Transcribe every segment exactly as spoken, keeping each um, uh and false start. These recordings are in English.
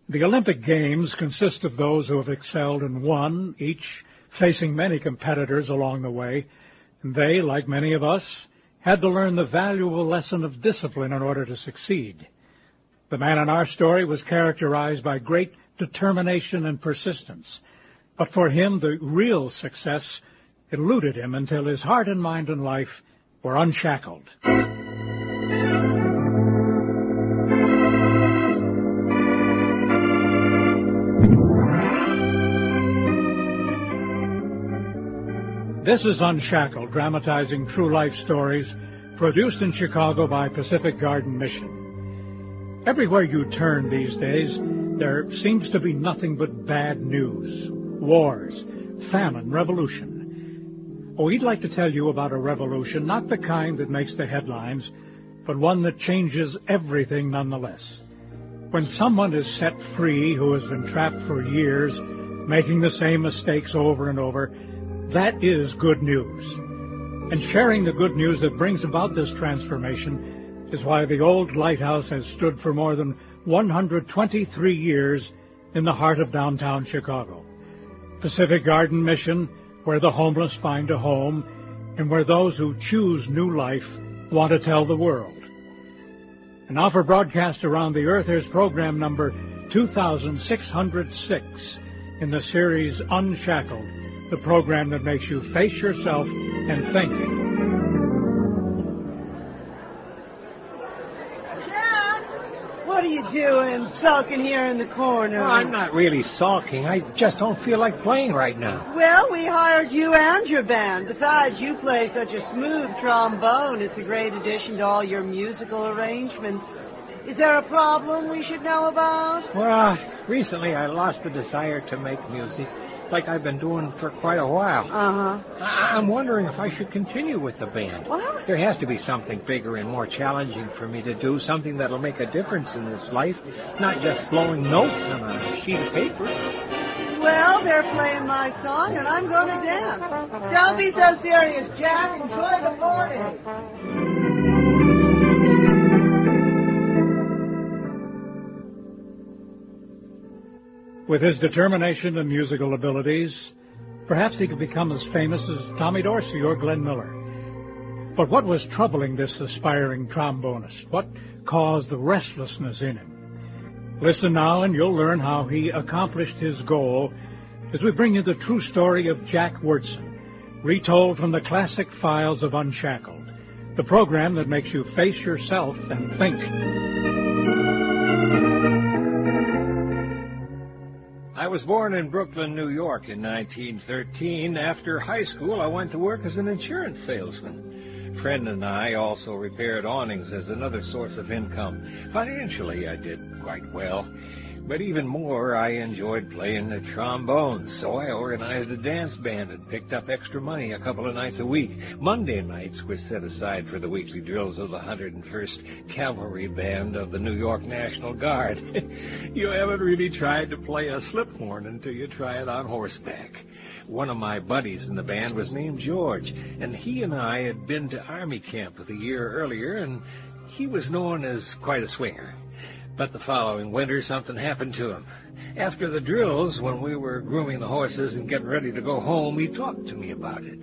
The Olympic Games consist of those who have excelled in one, each facing many competitors along the way, and they, like many of us, had to learn the valuable lesson of discipline in order to succeed. The man in our story was characterized by great determination and persistence, but for him the real success eluded him until his heart and mind and life were unshackled. This is Unshackled, dramatizing true life stories, produced in Chicago by Pacific Garden Mission. Everywhere you turn these days, there seems to be nothing but bad news, wars, famine, revolution. Oh, we'd like to tell you about a revolution, not the kind that makes the headlines, but one that changes everything nonetheless. When someone is set free who has been trapped for years, making the same mistakes over and over, that is good news. And sharing the good news that brings about this transformation is why the old lighthouse has stood for more than one hundred twenty-three years in the heart of downtown Chicago. Pacific Garden Mission, where the homeless find a home, and where those who choose new life want to tell the world. And now for broadcast around the earth, here's program number two thousand six hundred six in the series Unshackled, the program that makes you face yourself and think. Jack! What are you doing, sulking here in the corner? Well, I'm not really sulking. I just don't feel like playing right now. Well, we hired you and your band. Besides, you play such a smooth trombone. It's a great addition to all your musical arrangements. Is there a problem we should know about? Well, recently I lost the desire to make music, like I've been doing for quite a while. Uh-huh. I- I'm wondering if I should continue with the band. What? There has to be something bigger and more challenging for me to do, something that'll make a difference in this life, not just blowing notes on a sheet of paper. Well, they're playing my song, and I'm going to dance. Don't be so serious, Jack. Enjoy the party. With his determination and musical abilities, perhaps he could become as famous as Tommy Dorsey or Glenn Miller. But what was troubling this aspiring trombonist? What caused the restlessness in him? Listen now, and you'll learn how he accomplished his goal as we bring you the true story of Jack Wyrtzen, retold from the classic files of Unshackled, the program that makes you face yourself and think. I was born in Brooklyn, New York in nineteen thirteen. After high school, I went to work as an insurance salesman. A friend and I also repaired awnings as another source of income. Financially, I did quite well. But even more, I enjoyed playing the trombone, so I organized a dance band and picked up extra money a couple of nights a week. Monday nights were set aside for the weekly drills of the one hundred first Cavalry Band of the New York National Guard. You haven't really tried to play a slip horn until you try it on horseback. One of my buddies in the band was named George, and he and I had been to Army camp a year earlier, and he was known as quite a swinger. But the following winter, something happened to him. After the drills, when we were grooming the horses and getting ready to go home, he talked to me about it.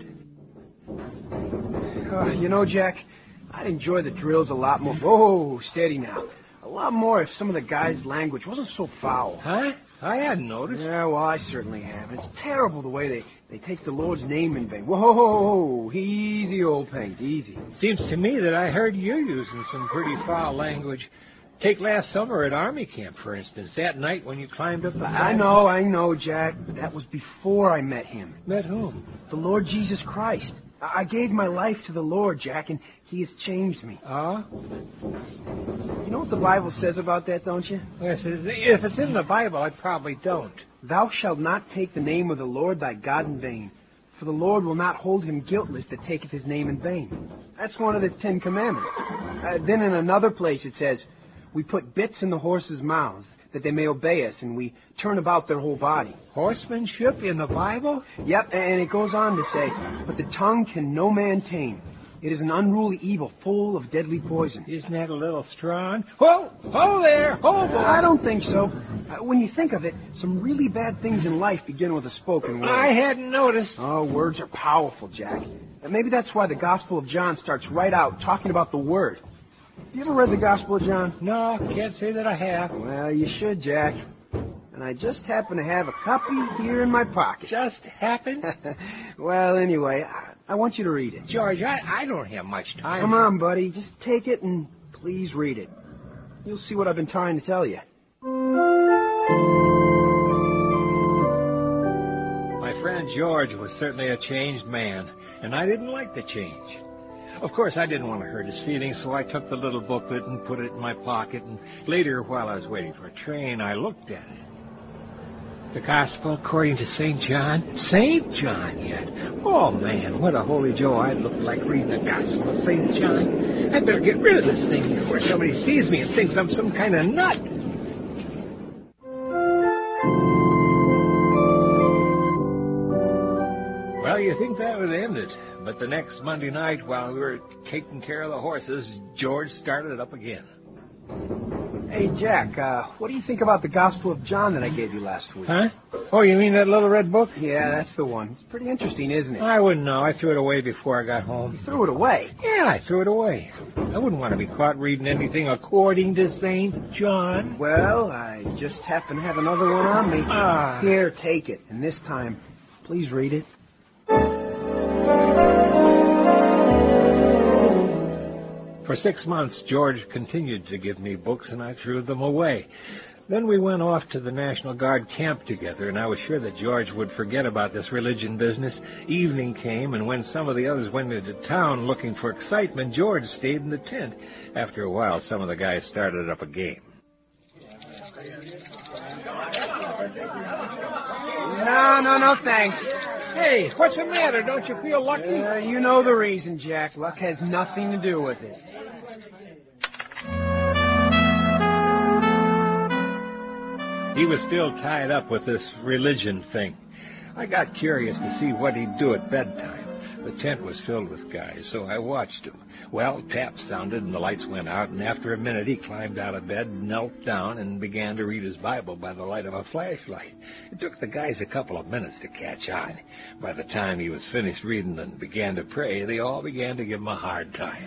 Uh, you know, Jack, I'd enjoy the drills a lot more. Whoa, steady now. A lot more if some of the guys' language wasn't so foul. Huh? I hadn't noticed. Yeah, well, I certainly have. It's terrible the way they, they take the Lord's name in vain. Whoa, whoa, whoa, easy, old paint, easy. Seems to me that I heard you using some pretty foul language. Take last summer at Army camp, for instance, that night when you climbed up the... I know, I know, Jack, but that was before I met him. Met whom? The Lord Jesus Christ. I, I gave my life to the Lord, Jack, and he has changed me. Ah? You know what the Bible says about that, don't you? Yes, if it's in the Bible, I probably don't. Thou shalt not take the name of the Lord thy God in vain, for the Lord will not hold him guiltless that taketh his name in vain. That's one of the Ten Commandments. Uh, then in another place it says... We put bits in the horses' mouths that they may obey us, and we turn about their whole body. Horsemanship in the Bible? Yep, and it goes on to say, but the tongue can no man tame. It is an unruly evil full of deadly poison. Isn't that a little strong? Whoa! Whoa there! Whoa, boy! I don't think so. Uh, When you think of it, some really bad things in life begin with a spoken word. I hadn't noticed. Oh, words are powerful, Jack. And maybe that's why the Gospel of John starts right out talking about the Word. You ever read the Gospel of John? No, can't say that I have. Well, you should, Jack. And I just happen to have a copy here in my pocket. Just happened? Well, anyway, I, I want you to read it. George, I, I don't have much time. Come on, buddy. Just take it and please read it. You'll see what I've been trying to tell you. My friend George was certainly a changed man, and I didn't like the change. Of course, I didn't want to hurt his feelings, so I took the little booklet and put it in my pocket, and later, while I was waiting for a train, I looked at it. The Gospel according to Saint John? Saint John yet? Oh, man, what a holy Joe I'd look like reading the Gospel of Saint John. I'd better get rid of this thing before somebody sees me and thinks I'm some kind of nut. Well, you think that would end it. But the next Monday night, while we were taking care of the horses, George started it up again. Hey, Jack, uh, what do you think about the Gospel of John that I gave you last week? Huh? Oh, you mean that little red book? Yeah, that's the one. It's pretty interesting, isn't it? I wouldn't know. I threw it away before I got home. You threw it away? Yeah, I threw it away. I wouldn't want to be caught reading anything according to Saint John. Well, I just happen to have another one on me. Ah. Here, take it. And this time, please read it. For six months, George continued to give me books, and I threw them away. Then we went off to the National Guard camp together, and I was sure that George would forget about this religion business. Evening came, and when some of the others went into town looking for excitement, George stayed in the tent. After a while, some of the guys started up a game. No, no, no, thanks. Hey, what's the matter? Don't you feel lucky? Uh, you know the reason, Jack. Luck has nothing to do with it. He was still tied up with this religion thing. I got curious to see what he'd do at bedtime. The tent was filled with guys, so I watched him. Well, taps sounded and the lights went out, and after a minute he climbed out of bed, knelt down, and began to read his Bible by the light of a flashlight. It took the guys a couple of minutes to catch on. By the time he was finished reading and began to pray, they all began to give him a hard time.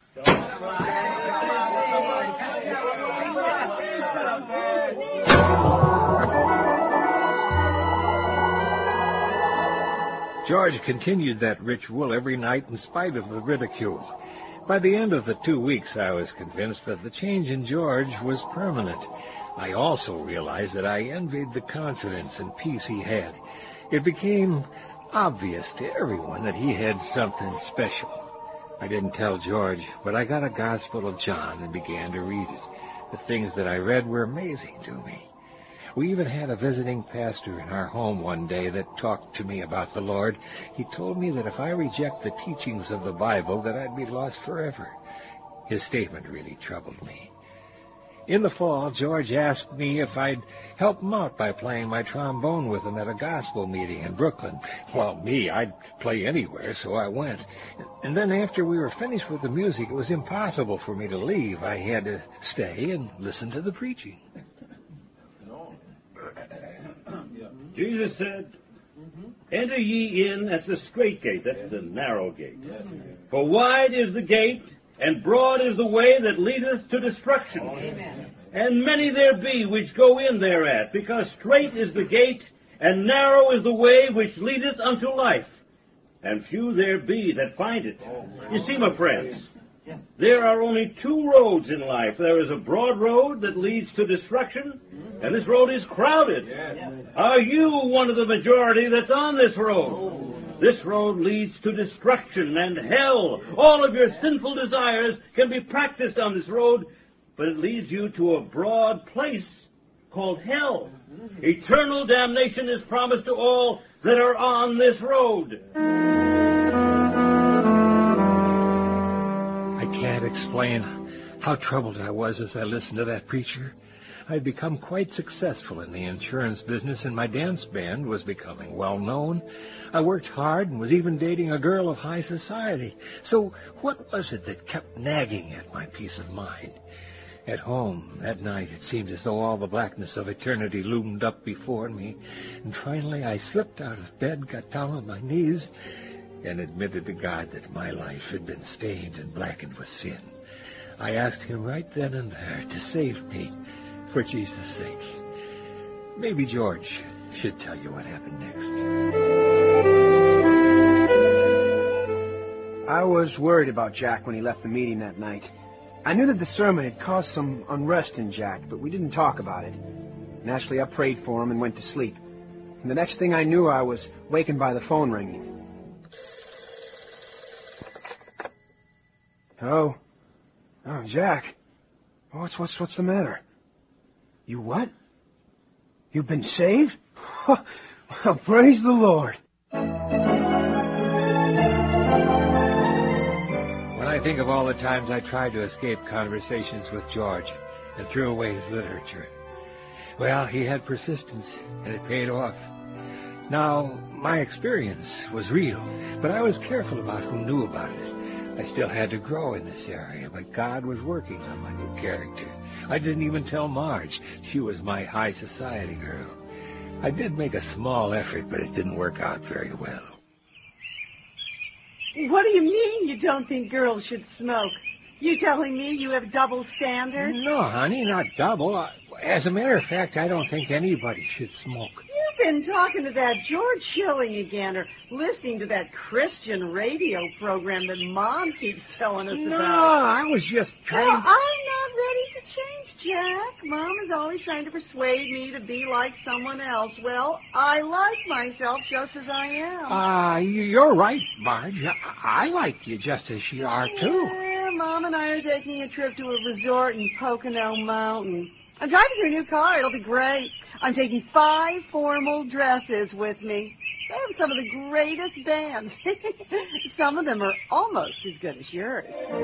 George continued that ritual every night in spite of the ridicule. By the end of the two weeks, I was convinced that the change in George was permanent. I also realized that I envied the confidence and peace he had. It became obvious to everyone that he had something special. I didn't tell George, but I got a Gospel of John and began to read it. The things that I read were amazing to me. We even had a visiting pastor in our home one day that talked to me about the Lord. He told me that if I reject the teachings of the Bible, that I'd be lost forever. His statement really troubled me. In the fall, George asked me if I'd help him out by playing my trombone with him at a gospel meeting in Brooklyn. Well, me, I'd play anywhere, so I went. And then after we were finished with the music, it was impossible for me to leave. I had to stay and listen to the preaching. Jesus said, enter ye in at the strait gate, that's the narrow gate. For wide is the gate, and broad is the way that leadeth to destruction. Amen. And many there be which go in thereat, because strait is the gate, and narrow is the way which leadeth unto life. And few there be that find it. You see, my friends, there are only two roads in life. There is a broad road that leads to destruction, and this road is crowded. Are you one of the majority that's on this road? This road leads to destruction and hell. All of your sinful desires can be practiced on this road, but it leads you to a broad place called hell. Eternal damnation is promised to all that are on this road. I can't explain how troubled I was as I listened to that preacher. I'd become quite successful in the insurance business, and my dance band was becoming well known. I worked hard and was even dating a girl of high society. So what was it that kept nagging at my peace of mind? At home, that night, it seemed as though all the blackness of eternity loomed up before me. And finally, I slipped out of bed, got down on my knees, and admitted to God that my life had been stained and blackened with sin. I asked him right then and there to save me for Jesus' sake. Maybe George should tell you what happened next. I was worried about Jack when he left the meeting that night. I knew that the sermon had caused some unrest in Jack, but we didn't talk about it. Naturally, I prayed for him and went to sleep. And the next thing I knew, I was wakened by the phone ringing. Oh. Oh, Jack. What's, what's, what's the matter? You what? You've been saved? Well, praise the Lord. When I think of all the times I tried to escape conversations with George and threw away his literature, well, he had persistence, and it paid off. Now, my experience was real, but I was careful about who knew about it. I still had to grow in this area, but God was working on my new character. I didn't even tell Marge. She was my high society girl. I did make a small effort, but it didn't work out very well. What do you mean you don't think girls should smoke? You telling me you have double standards? No, honey, not double. As a matter of fact, I don't think anybody should smoke. You've been talking to that George Schilling again, or listening to that Christian radio program that Mom keeps telling us no, about. No, I was just trying... Well, I'm not ready to change, Jack. Mom is always trying to persuade me to be like someone else. Well, I like myself just as I am. Ah, uh, you're right, Marge. I, I like you just as you are, too. Yeah, Mom and I are taking a trip to a resort in Pocono Mountain. I'm driving your new car. It'll be great. I'm taking five formal dresses with me. They have some of the greatest bands. Some of them are almost as good as yours.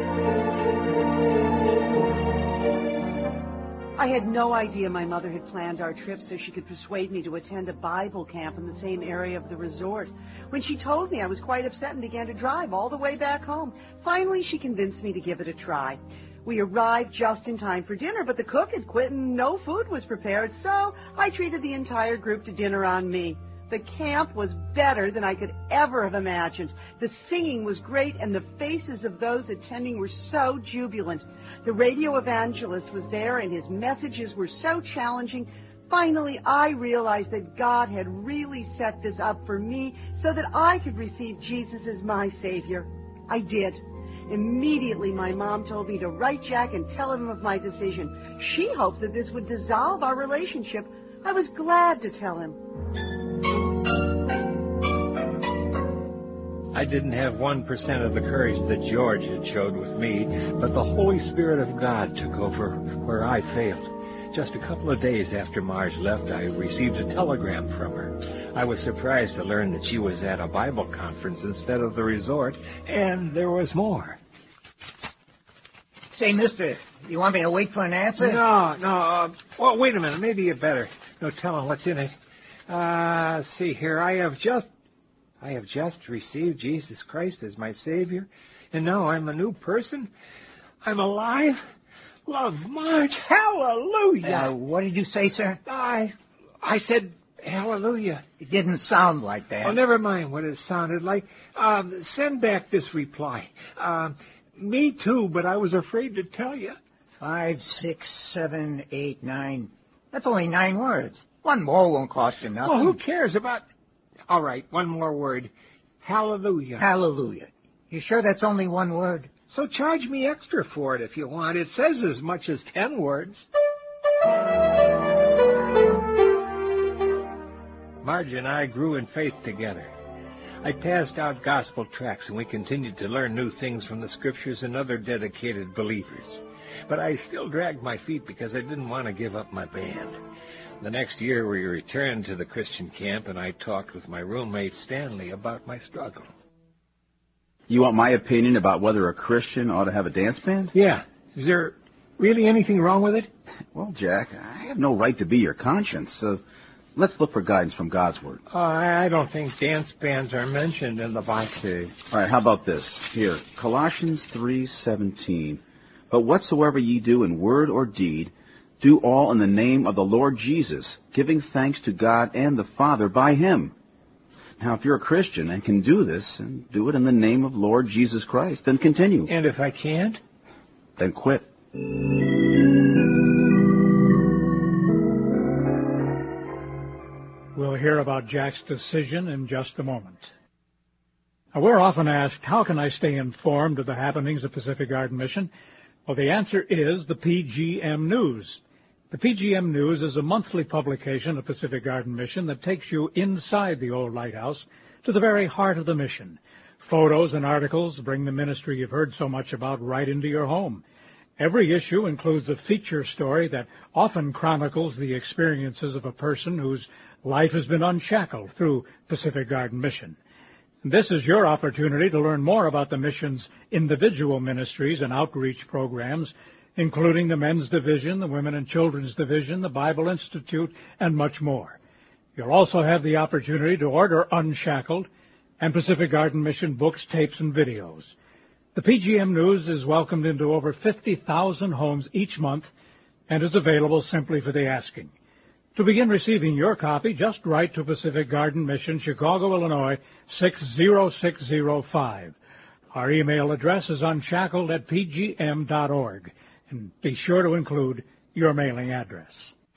I had no idea my mother had planned our trip so she could persuade me to attend a Bible camp in the same area of the resort. When she told me, I was quite upset and began to drive all the way back home. Finally, she convinced me to give it a try. We arrived just in time for dinner, but the cook had quit and no food was prepared, so I treated the entire group to dinner on me. The camp was better than I could ever have imagined. The singing was great, and the faces of those attending were so jubilant. The radio evangelist was there, and his messages were so challenging. Finally, I realized that God had really set this up for me so that I could receive Jesus as my Savior. I did. Immediately, my mom told me to write Jack and tell him of my decision. She hoped that this would dissolve our relationship. I was glad to tell him. I didn't have one percent of the courage that George had showed with me, but the Holy Spirit of God took over where I failed. Just a couple of days after Marge left, I received a telegram from her. I was surprised to learn that she was at a Bible conference instead of the resort, and there was more. Say, mister, you want me to wait for an answer? No, no. Uh, well, wait a minute. Maybe you better. No, tell him what's in it. Uh, see here. I have just, I have just received Jesus Christ as my Savior, and now I'm a new person. I'm alive. Love, Marge. Hallelujah. Uh, what did you say, sir? I, I said hallelujah. It didn't sound like that. Oh, never mind what it sounded like. Um, send back this reply. Um, me too, but I was afraid to tell you. Five, six, seven, eight, nine. That's only nine words. One more won't cost you nothing. Well, who cares about... All right, one more word. Hallelujah. Hallelujah. You sure that's only one word? So charge me extra for it if you want. It says as much as ten words. Marge and I grew in faith together. I passed out gospel tracts, and we continued to learn new things from the Scriptures and other dedicated believers. But I still dragged my feet because I didn't want to give up my band. The next year, we returned to the Christian camp, and I talked with my roommate, Stanley, about my struggle. You want my opinion about whether a Christian ought to have a dance band? Yeah. Is there really anything wrong with it? Well, Jack, I have no right to be your conscience, so let's look for guidance from God's Word. Uh, I don't think dance bands are mentioned in the Bible. Okay. All right, how about this? Here, Colossians three seventeen. But whatsoever ye do in word or deed, do all in the name of the Lord Jesus, giving thanks to God and the Father by him. Now, if you're a Christian and can do this, and do it in the name of Lord Jesus Christ, then continue. And if I can't? Then quit. We'll hear about Jack's decision in just a moment. Now, we're often asked, how can I stay informed of the happenings of Pacific Garden Mission? Well, the answer is the P G M News. The P G M News is a monthly publication of Pacific Garden Mission that takes you inside the old lighthouse to the very heart of the mission. Photos and articles bring the ministry you've heard so much about right into your home. Every issue includes a feature story that often chronicles the experiences of a person whose life has been unshackled through Pacific Garden Mission. This is your opportunity to learn more about the mission's individual ministries and outreach programs, including the Men's Division, the Women and Children's Division, the Bible Institute, and much more. You'll also have the opportunity to order Unshackled and Pacific Garden Mission books, tapes, and videos. The P G M News is welcomed into over fifty thousand homes each month and is available simply for the asking. To begin receiving your copy, just write to Pacific Garden Mission, Chicago, Illinois, six zero six zero five. Our email address is unshackled at p g m dot org. And be sure to include your mailing address.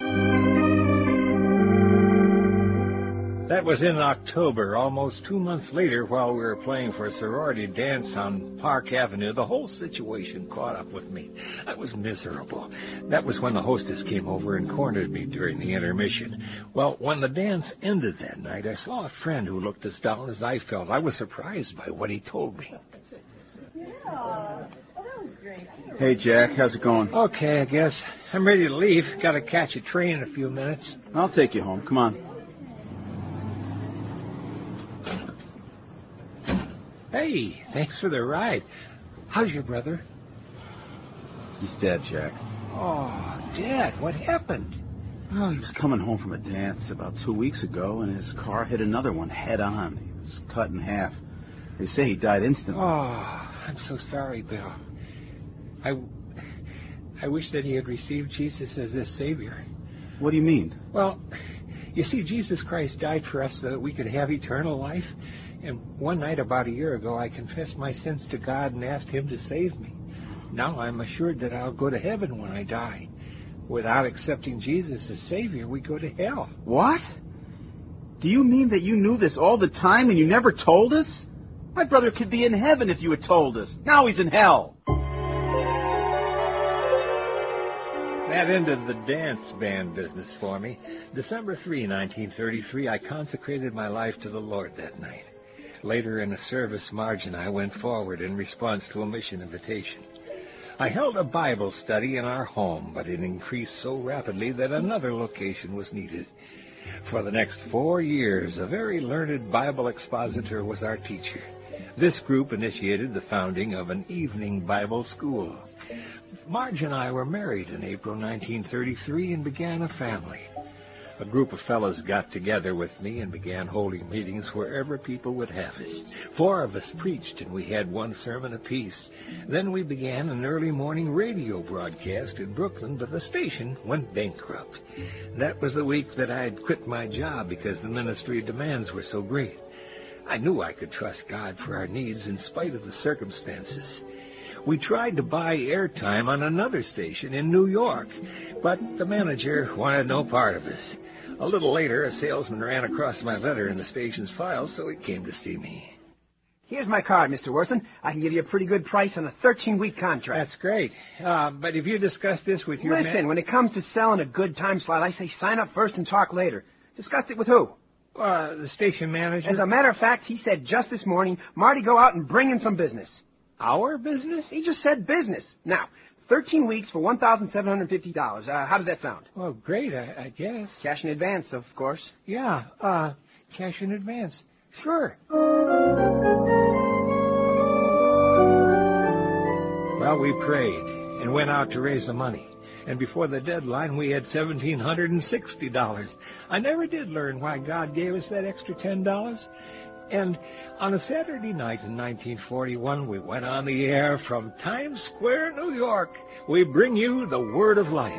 That was in October. Almost two months later, while we were playing for a sorority dance on Park Avenue, the whole situation caught up with me. I was miserable. That was when the hostess came over and cornered me during the intermission. Well, when the dance ended that night, I saw a friend who looked as down as I felt. I was surprised by what he told me. Yeah. Hey, Jack, how's it going? Okay, I guess. I'm ready to leave. Got to catch a train in a few minutes. I'll take you home. Come on. Hey, thanks for the ride. How's your brother? He's dead, Jack. Oh, Dad, what happened? Oh, he was coming home from a dance about two weeks ago, and his car hit another one head on. He was cut in half. They say he died instantly. Oh, I'm so sorry, Bill. I, I wish that he had received Jesus as his Savior. What do you mean? Well, you see, Jesus Christ died for us so that we could have eternal life. And one night about a year ago, I confessed my sins to God and asked him to save me. Now I'm assured that I'll go to heaven when I die. Without accepting Jesus as Savior, we go to hell. What? Do you mean that you knew this all the time and you never told us? My brother could be in heaven if you had told us. Now he's in hell. That ended the dance band business for me. December third, nineteen thirty-three, I consecrated my life to the Lord that night. Later in a service, Marge and I went forward in response to a mission invitation. I held a Bible study in our home, but it increased so rapidly that another location was needed. For the next four years, a very learned Bible expositor was our teacher. This group initiated the founding of an evening Bible school. Marge and I were married in April nineteen thirty-three and began a family. A group of fellows got together with me and began holding meetings wherever people would have us. Four of us preached, and we had one sermon apiece. Then we began an early morning radio broadcast in Brooklyn, but the station went bankrupt. That was the week that I had quit my job because the ministry demands were so great. I knew I could trust God for our needs in spite of the circumstances. We tried to buy airtime on another station in New York, but the manager wanted no part of us. A little later, a salesman ran across my letter in the station's files, so he came to see me. Here's my card, Mister Worson. I can give you a pretty good price on a thirteen-week contract. That's great. Uh, but if you discuss this with your Listen, man... when it comes to selling a good time slot, I say sign up first and talk later. Discussed it with who? Uh, the station manager. As a matter of fact, he said just this morning, Marty, go out and bring in some business. Our business? He just said business. Now, thirteen weeks for one thousand seven hundred fifty dollars. Uh, how does that sound? Well, great, I, I guess. Cash in advance, of course. Yeah, uh, cash in advance. Sure. Well, we prayed and went out to raise the money. And before the deadline, we had one thousand seven hundred sixty dollars. I never did learn why God gave us that extra ten dollars. And on a Saturday night in nineteen forty-one, we went on the air from Times Square, New York. We bring you the Word of Life.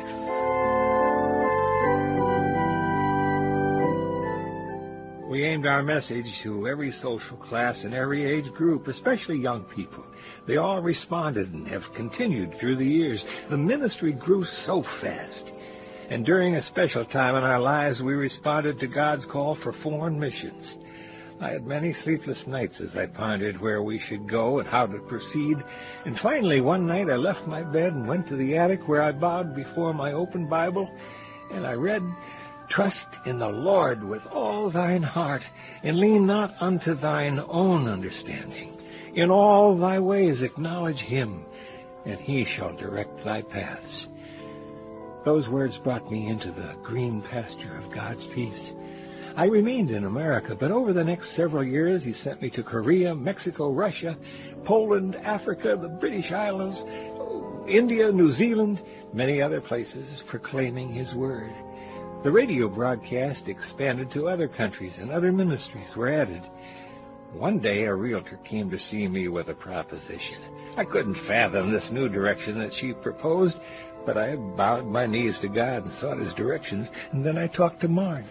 We aimed our message to every social class and every age group, especially young people. They all responded and have continued through the years. The ministry grew so fast. And during a special time in our lives, we responded to God's call for foreign missions. I had many sleepless nights as I pondered where we should go and how to proceed. And finally, one night I left my bed and went to the attic where I bowed before my open Bible, and I read, "Trust in the Lord with all thine heart, and lean not unto thine own understanding. In all thy ways acknowledge him, and he shall direct thy paths." Those words brought me into the green pasture of God's peace. I remained in America, but over the next several years he sent me to Korea, Mexico, Russia, Poland, Africa, the British Islands, India, New Zealand, many other places, proclaiming his word. The radio broadcast expanded to other countries, and other ministries were added. One day a realtor came to see me with a proposition. I couldn't fathom this new direction that she proposed, but I bowed my knees to God and sought his directions, and then I talked to Marge.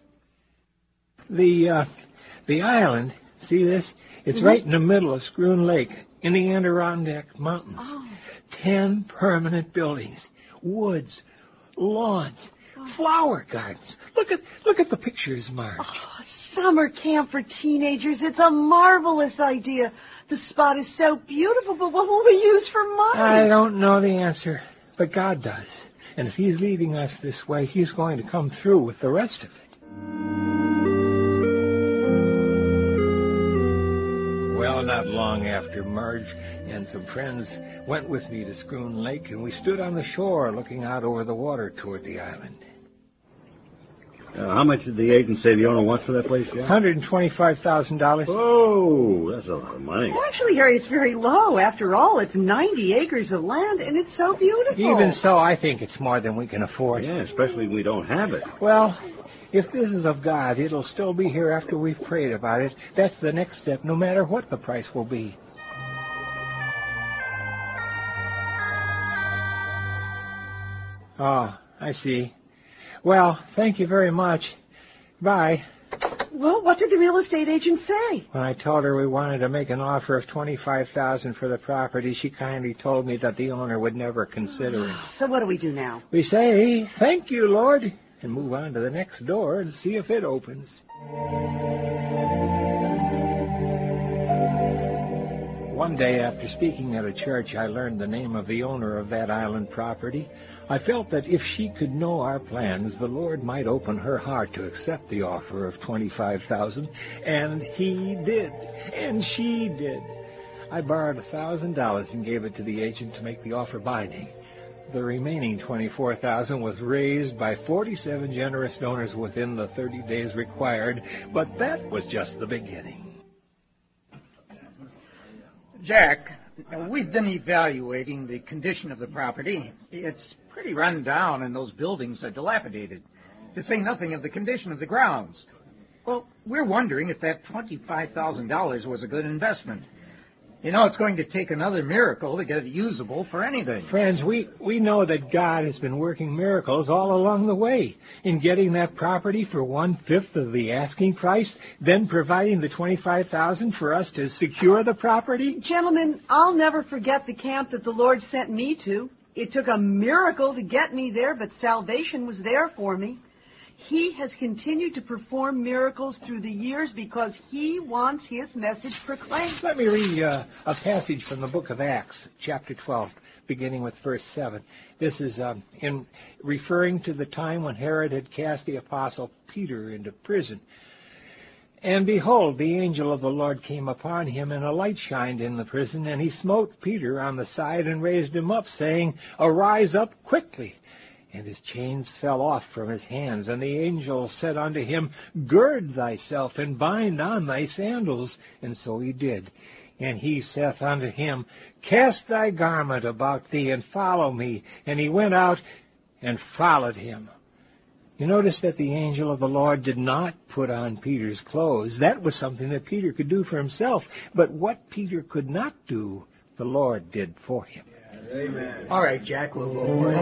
The uh, the island, see this? It's mm-hmm. right in the middle of Scroon Lake in the Adirondack Mountains. Oh. Ten permanent buildings, woods, lawns, oh. flower gardens. Look at look at the pictures, Marge. Oh, summer camp for teenagers. It's a marvelous idea. The spot is so beautiful, but what will we use for money? I don't know the answer, but God does. And if he's leading us this way, he's going to come through with the rest of it. Well, not long after, Marge and some friends went with me to Scroon Lake, and we stood on the shore looking out over the water toward the island. Uh, how much did the agent say the owner wants for that place, Jack? one hundred twenty-five thousand dollars. Oh, that's a lot of money. Well, actually, Harry, it's very low. After all, it's ninety acres of land, and it's so beautiful. Even so, I think it's more than we can afford. Yeah, especially if we don't have it. Well, if this is of God, it'll still be here after we've prayed about it. That's the next step, no matter what the price will be. Oh, I see. Well, thank you very much. Bye. Well, what did the real estate agent say? When I told her we wanted to make an offer of twenty-five thousand dollars for the property, she kindly told me that the owner would never consider it. So what do we do now? We say, "Thank you, Lord," and move on to the next door and see if it opens. One day after speaking at a church, I learned the name of the owner of that island property. I felt that if she could know our plans, the Lord might open her heart to accept the offer of twenty-five thousand dollars, and he did, and she did. I borrowed one thousand dollars and gave it to the agent to make the offer binding. The remaining twenty-four thousand dollars was raised by forty-seven generous donors within the thirty days required, but that was just the beginning. Jack, we've been evaluating the condition of the property. It's pretty run down, and those buildings are dilapidated, to say nothing of the condition of the grounds. Well, we're wondering if that twenty-five thousand dollars was a good investment. You know, it's going to take another miracle to get it usable for anything. Friends, we, we know that God has been working miracles all along the way in getting that property for one-fifth of the asking price, then providing the twenty-five thousand dollars for us to secure the property. Gentlemen, I'll never forget the camp that the Lord sent me to. It took a miracle to get me there, but salvation was there for me. He has continued to perform miracles through the years because he wants his message proclaimed. Let me read uh, a passage from the book of Acts, chapter twelve, beginning with verse seven. This is um, in referring to the time when Herod had cast the apostle Peter into prison. And behold, the angel of the Lord came upon him, and a light shined in the prison, and he smote Peter on the side and raised him up, saying, "Arise up quickly." And his chains fell off from his hands, and the angel said unto him, "Gird thyself, and bind on thy sandals." And so he did. And he saith unto him, "Cast thy garment about thee, and follow me." And he went out and followed him. You notice that the angel of the Lord did not put on Peter's clothes. That was something that Peter could do for himself. But what Peter could not do, the Lord did for him. Amen. All right, Jack, we'll go for it.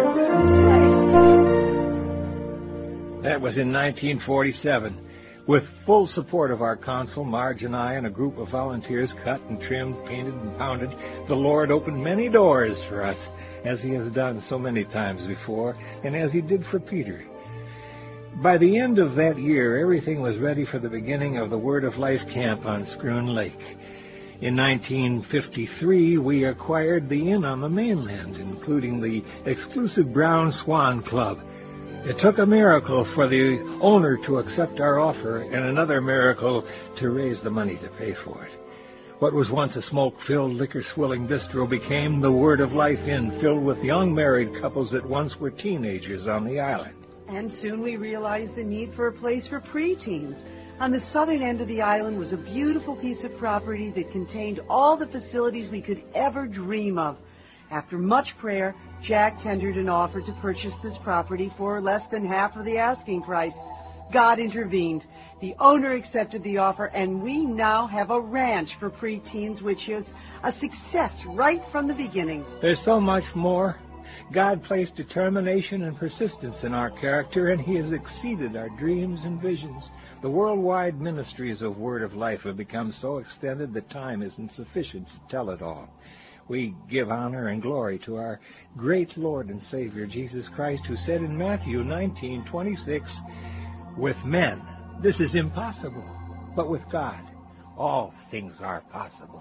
That was in nineteen forty-seven. With full support of our consul, Marge and I, and a group of volunteers cut and trimmed, painted and pounded, the Lord opened many doors for us, as he has done so many times before, and as he did for Peter. By the end of that year, everything was ready for the beginning of the Word of Life camp on Scroon Lake. In nineteen fifty-three, we acquired the inn on the mainland, including the exclusive Brown Swan Club. It took a miracle for the owner to accept our offer, and another miracle to raise the money to pay for it. What was once a smoke-filled, liquor-swilling bistro became the Word of Life Inn, filled with young married couples that once were teenagers on the island. And soon we realized the need for a place for preteens. On the southern end of the island was a beautiful piece of property that contained all the facilities we could ever dream of. After much prayer, Jack tendered an offer to purchase this property for less than half of the asking price. God intervened. The owner accepted the offer, and we now have a ranch for preteens, which is a success right from the beginning. There's so much more. God placed determination and persistence in our character, and he has exceeded our dreams and visions. The worldwide ministries of Word of Life have become so extended that time isn't sufficient to tell it all. We give honor and glory to our great Lord and Savior, Jesus Christ, who said in Matthew nineteen twenty-six, "With men, this is impossible, but with God, all things are possible."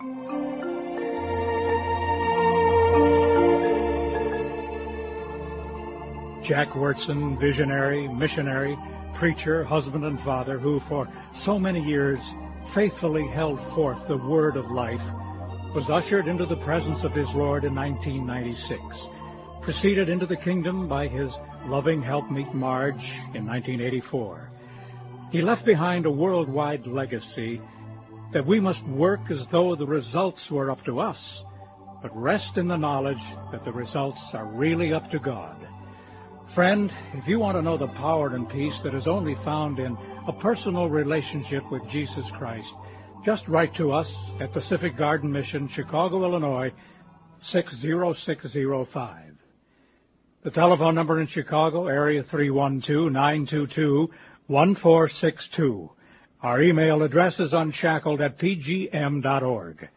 Jack Wyrtzen, visionary, missionary, preacher, husband, and father, who for so many years faithfully held forth the Word of Life, was ushered into the presence of his Lord in nineteen ninety-six, preceded into the kingdom by his loving helpmeet Marge in nineteen eighty-four. He left behind a worldwide legacy that we must work as though the results were up to us, but rest in the knowledge that the results are really up to God. Friend, if you want to know the power and peace that is only found in a personal relationship with Jesus Christ, just write to us at Pacific Garden Mission, Chicago, Illinois, six zero six zero five. The telephone number in Chicago, area three one two, nine two two, one four six two. Our email address is unshackled at p g m dot org.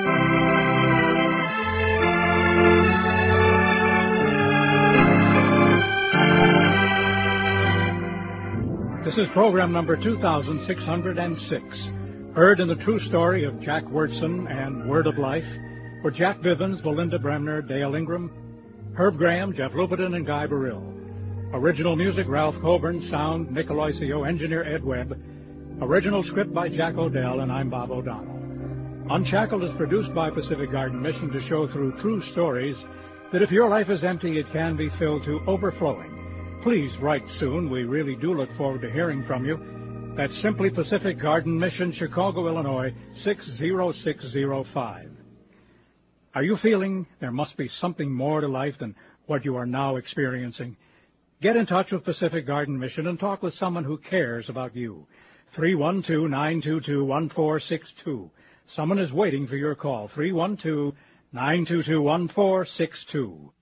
This is program number two thousand six hundred six. Heard in the true story of Jack Wyrtzen and Word of Life were Jack Vivens, Belinda Bremner, Dale Ingram, Herb Graham, Jeff Lupiten, and Guy Burrill. Original music, Ralph Coburn. Sound, Nick Aloisio. Engineer, Ed Webb. Original script by Jack O'Dell, and I'm Bob O'Donnell. Unshackled is produced by Pacific Garden Mission to show through true stories that if your life is empty, it can be filled to overflowing. Please write soon. We really do look forward to hearing from you. That's simply Pacific Garden Mission, Chicago, Illinois, six zero six zero five. Are you feeling there must be something more to life than what you are now experiencing? Get in touch with Pacific Garden Mission and talk with someone who cares about you. three one two, nine two two, one four six two. Someone is waiting for your call. three one two, nine two two, one four six two.